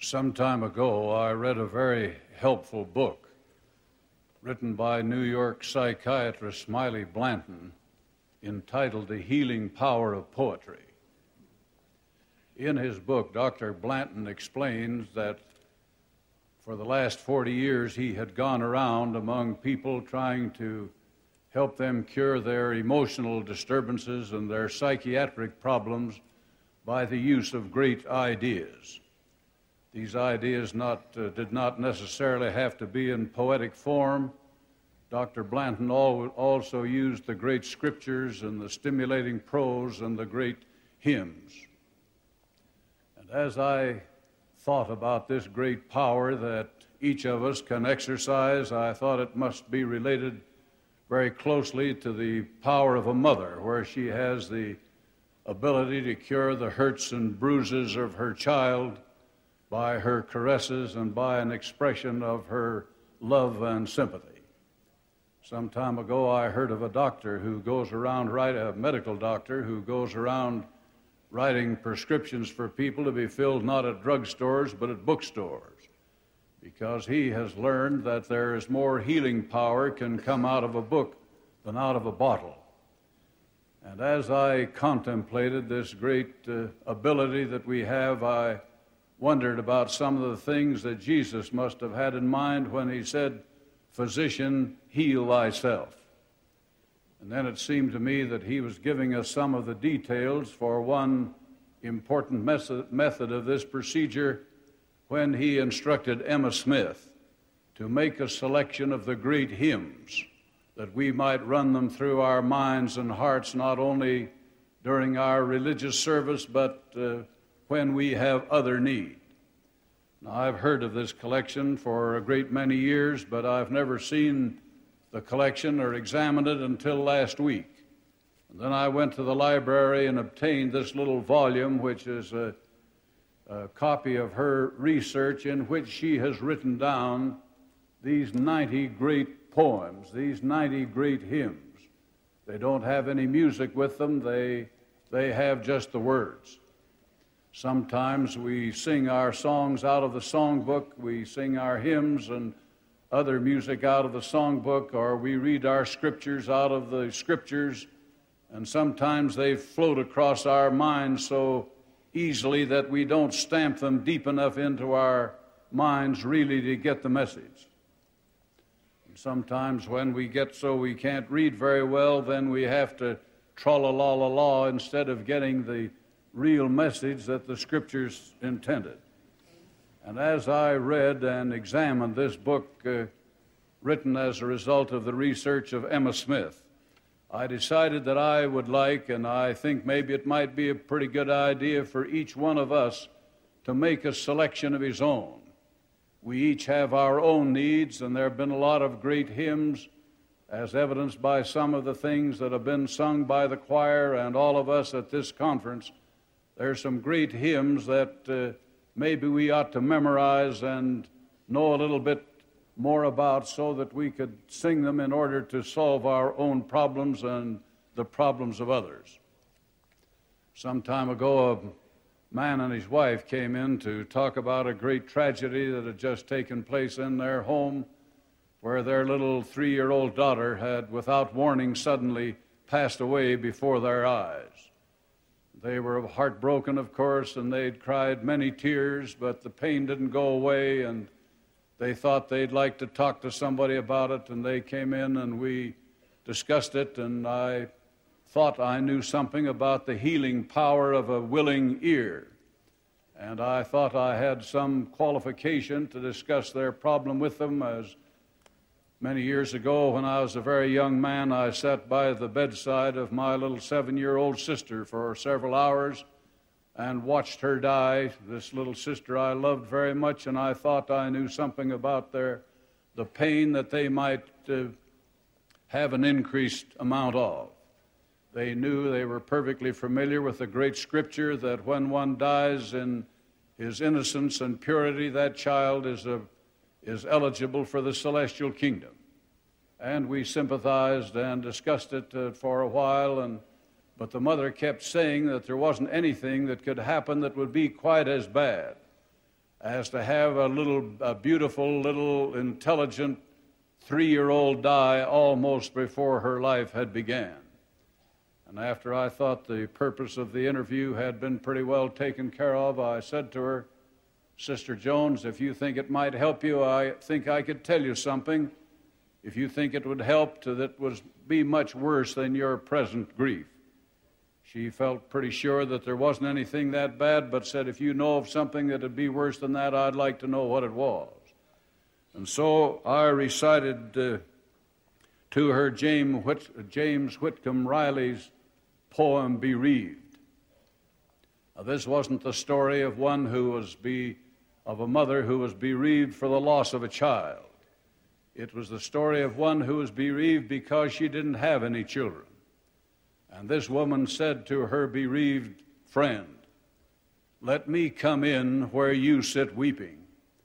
Some time ago, I read a very helpful book written by New York psychiatrist Smiley Blanton entitled The Healing Power of Poetry. In his book, Dr. Blanton explains that for the last 40 years he had gone around among people trying to help them cure their emotional disturbances and their psychiatric problems by the use of great ideas. These ideas did not necessarily have to be in poetic form. Dr. Blanton also used the great scriptures and the stimulating prose and the great hymns. And as I thought about this great power that each of us can exercise, I thought it must be related very closely to the power of a mother, where she has the ability to cure the hurts and bruises of her child by her caresses and by an expression of her love and sympathy. Some time ago, I heard of a doctor who goes around, a medical doctor who goes around writing prescriptions for people to be filled not at drugstores but at bookstores, because he has learned that there is more healing power can come out of a book than out of a bottle. And as I contemplated this great ability that we have, I wondered about some of the things that Jesus must have had in mind when he said, "Physician, heal thyself." And then it seemed to me that he was giving us some of the details for one important method of this procedure when he instructed Emma Smith to make a selection of the great hymns that we might run them through our minds and hearts, not only during our religious service, but when we have other need. Now, I've heard of this collection for a great many years, but I've never seen the collection or examined it until last week. And then I went to the library and obtained this little volume, which is a copy of her research in which she has written down these 90 great poems, these 90 great hymns. They don't have any music with them. They have just the words. Sometimes we sing our songs out of the songbook, we sing our hymns and other music out of the songbook, or we read our scriptures out of the scriptures, and sometimes they float across our minds so easily that we don't stamp them deep enough into our minds really to get the message. And sometimes when we get so we can't read very well, then we have to tra-la-la-la-la instead of getting the real message that the Scriptures intended. And as I read and examined this book written as a result of the research of Emma Smith, I decided that I would like, and I think maybe it might be a pretty good idea for each one of us to make a selection of his own. We each have our own needs, and there have been a lot of great hymns, as evidenced by some of the things that have been sung by the choir and all of us at this conference. There's some great hymns that maybe we ought to memorize and know a little bit more about so that we could sing them in order to solve our own problems and the problems of others. Some time ago, a man and his wife came in to talk about a great tragedy that had just taken place in their home, where their little 3-year-old daughter had, without warning, suddenly passed away before their eyes. They were heartbroken, of course, and they'd cried many tears, but the pain didn't go away, and they thought they'd like to talk to somebody about it, and they came in and we discussed it, and I thought I knew something about the healing power of a willing ear. And I thought I had some qualification to discuss their problem with them, as many years ago, when I was a very young man, I sat by the bedside of my little 7-year-old sister for several hours and watched her die. This little sister I loved very much, and I thought I knew something about the pain that they might have an increased amount of. They knew, they were perfectly familiar with the great scripture that when one dies in his innocence and purity, that child is eligible for the celestial kingdom. And we sympathized and discussed it for a while, but the mother kept saying that there wasn't anything that could happen that would be quite as bad as to have a beautiful, little, intelligent 3-year-old die almost before her life had began. And after I thought the purpose of the interview had been pretty well taken care of, I said to her, Sister Jones, if you think it might help you, I think I could tell you something. If you think it would help, that would be much worse than your present grief. She felt pretty sure that there wasn't anything that bad, but said, if you know of something that would be worse than that, I'd like to know what it was. And so I recited to her James Whitcomb Riley's poem, Bereaved. Now, this wasn't the story of of a mother who was bereaved for the loss of a child. It was the story of one who was bereaved because she didn't have any children. And this woman said to her bereaved friend, let me come in where you sit weeping.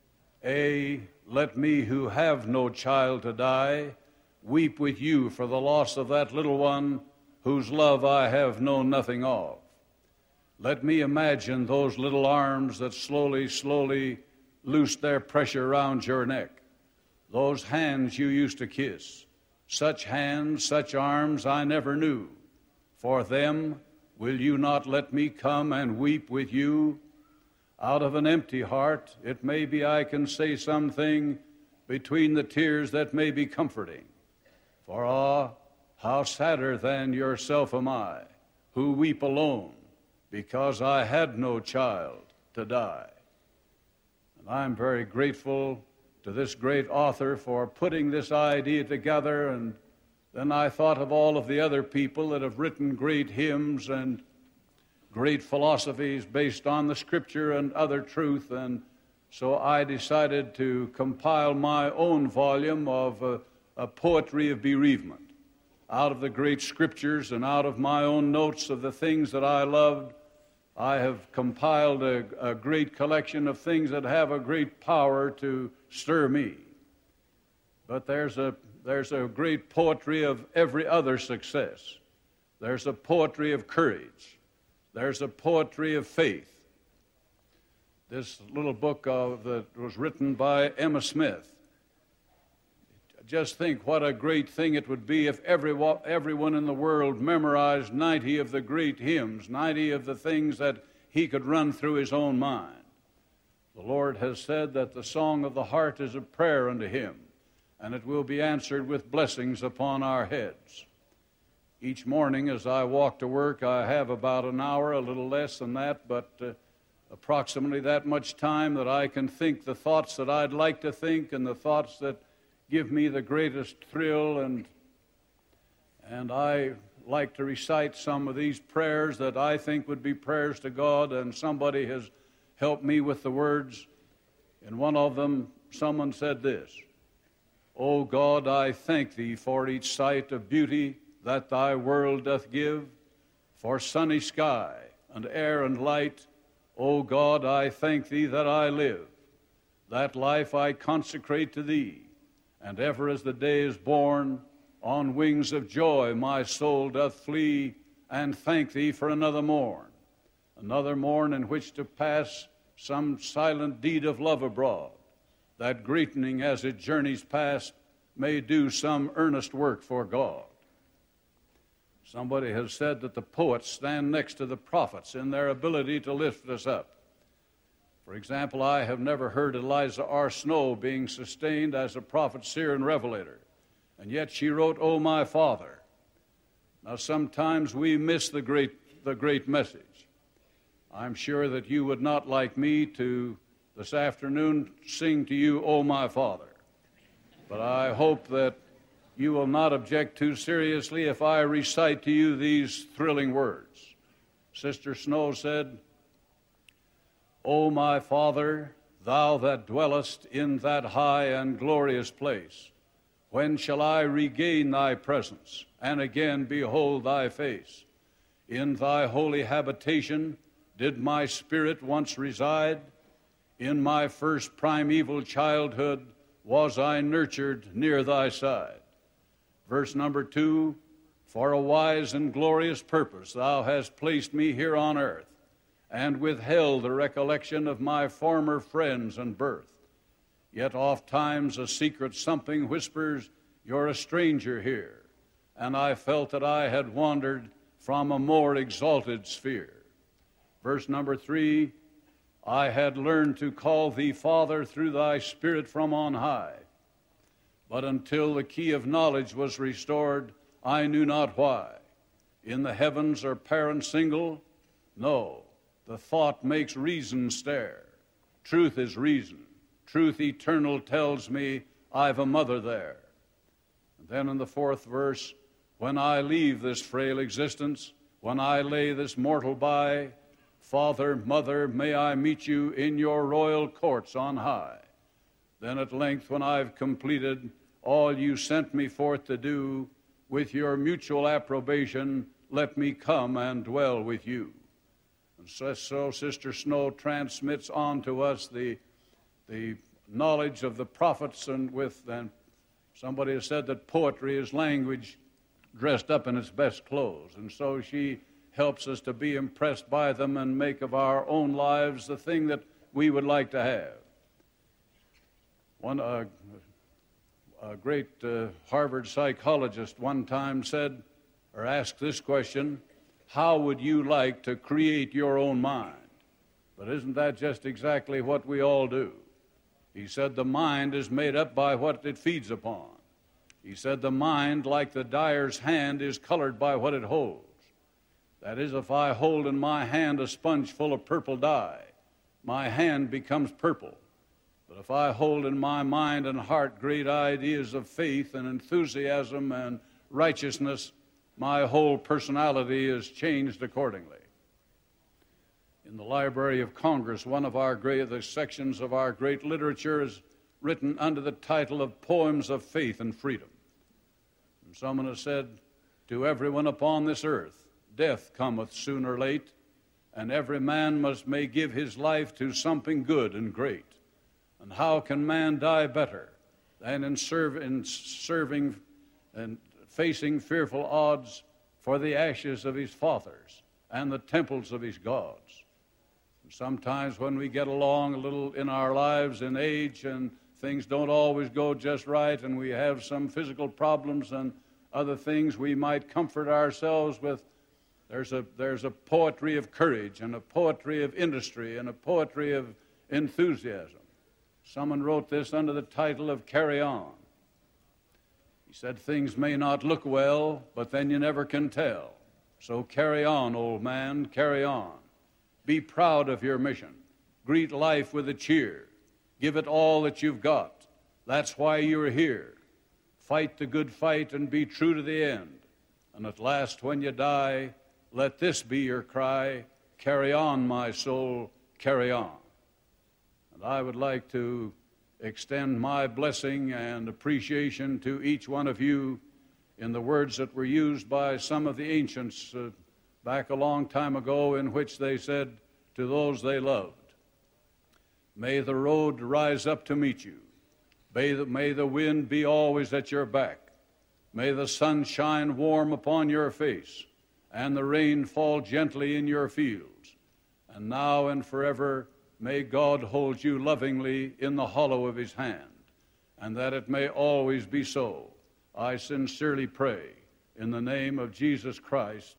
Let me who have no child to die, weep with you for the loss of that little one whose love I have known nothing of. Let me imagine those little arms that slowly, slowly loosed their pressure around your neck. Those hands you used to kiss. Such hands, such arms I never knew. For them, will you not let me come and weep with you? Out of an empty heart, it may be I can say something between the tears that may be comforting. For how sadder than yourself am I, who weep alone, because I had no child to die. And I'm very grateful to this great author for putting this idea together, and then I thought of all of the other people that have written great hymns and great philosophies based on the Scripture and other truth, and so I decided to compile my own volume of a poetry of bereavement. Out of the great Scriptures and out of my own notes of the things that I loved, I have compiled a great collection of things that have a great power to stir me. But there's a great poetry of every other success. There's a poetry of courage. There's a poetry of faith. This little book that was written by Emma Smith. Just think what a great thing it would be if everyone in the world memorized 90 of the great hymns, 90 of the things that he could run through his own mind. The Lord has said that the song of the heart is a prayer unto him, and it will be answered with blessings upon our heads. Each morning as I walk to work, I have about an hour, a little less than that, but approximately that much time that I can think the thoughts that I'd like to think and the thoughts that give me the greatest thrill, and I like to recite some of these prayers that I think would be prayers to God, and somebody has helped me with the words. In one of them, someone said this: O God, I thank thee for each sight of beauty that thy world doth give, for sunny sky and air and light. O God, I thank thee that I live. That life I consecrate to thee, and ever as the day is born, on wings of joy my soul doth flee, and thank thee for another morn in which to pass some silent deed of love abroad, that greeting as it journeys past may do some earnest work for God. Somebody has said that the poets stand next to the prophets in their ability to lift us up. For example, I have never heard Eliza R. Snow being sustained as a prophet, seer, and revelator, and yet she wrote, O my Father. Now sometimes we miss the great message. I'm sure that you would not like me to, this afternoon, sing to you, O my Father. But I hope that you will not object too seriously if I recite to you these thrilling words. Sister Snow said, O my Father, thou that dwellest in that high and glorious place, when shall I regain thy presence and again behold thy face? In thy holy habitation did my spirit once reside. In my first primeval childhood was I nurtured near thy side. Verse number 2, for a wise and glorious purpose thou hast placed me here on earth, and withheld the recollection of my former friends and birth. Yet oft times a secret something whispers, you're a stranger here, and I felt that I had wandered from a more exalted sphere. Verse number 3, I had learned to call thee Father through thy Spirit from on high. But until the key of knowledge was restored, I knew not why. In the heavens are parents single? No, the thought makes reason stare. Truth is reason. Truth eternal tells me I've a mother there. And then in the 4th verse, when I leave this frail existence, when I lay this mortal by, Father, Mother, may I meet you in your royal courts on high. Then at length, when I've completed all you sent me forth to do, with your mutual approbation, let me come and dwell with you. And so Sister Snow transmits on to us the knowledge of the prophets, and somebody has said that poetry is language dressed up in its best clothes. And so she helps us to be impressed by them and make of our own lives the thing that we would like to have. A great Harvard psychologist one time said, or asked this question, how would you like to create your own mind? But isn't that just exactly what we all do? He said the mind is made up by what it feeds upon. He said the mind, like the dyer's hand, is colored by what it holds. That is, if I hold in my hand a sponge full of purple dye, my hand becomes purple. But if I hold in my mind and heart great ideas of faith and enthusiasm and righteousness, my whole personality is changed accordingly. In the Library of Congress, one of the sections of our great literature is written under the title of Poems of Faith and Freedom. And someone has said, to everyone upon this earth, death cometh soon or late, and every man may give his life to something good and great. And how can man die better than in serving and facing fearful odds for the ashes of his fathers and the temples of his gods? And sometimes when we get along a little in our lives in age and things don't always go just right and we have some physical problems and other things, we might comfort ourselves with there's a poetry of courage and a poetry of industry and a poetry of enthusiasm. Someone wrote this under the title of Carry On. He said, things may not look well, but then you never can tell. So carry on, old man, carry on. Be proud of your mission. Greet life with a cheer. Give it all that you've got. That's why you're here. Fight the good fight and be true to the end. And at last, when you die, let this be your cry, carry on, my soul, carry on. And I would like to extend my blessing and appreciation to each one of you in the words that were used by some of the ancients back a long time ago, in which they said to those they loved, may the road rise up to meet you. May the wind be always at your back. May the sun shine warm upon your face, and the rain fall gently in your fields. And now and forever, may God hold you lovingly in the hollow of his hand, and that it may always be so. I sincerely pray in the name of Jesus Christ.